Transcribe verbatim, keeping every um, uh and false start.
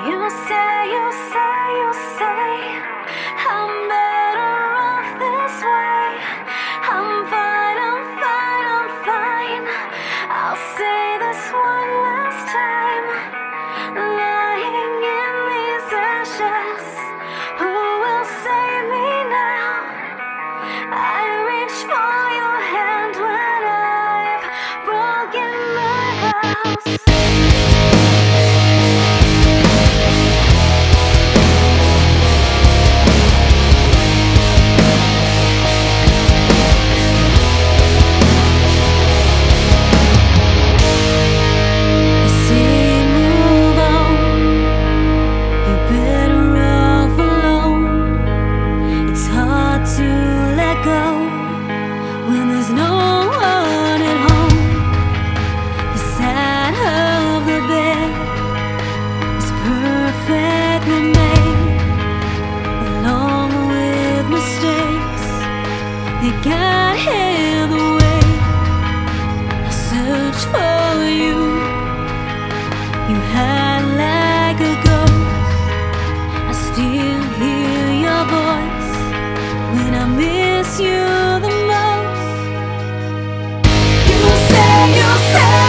You say, you say, you say I'm better off this way. I'm fine, I'm fine, I'm fine. I'll say this one last time. Lying in these ashes, who will save me now? I reach for your hand when I've broken my vows. When there's no one at home, the side of the bed is perfectly made, along with mistakes that got in the way. I search for you, you hide like a ghost. I still hear your voice when I miss you the most. You say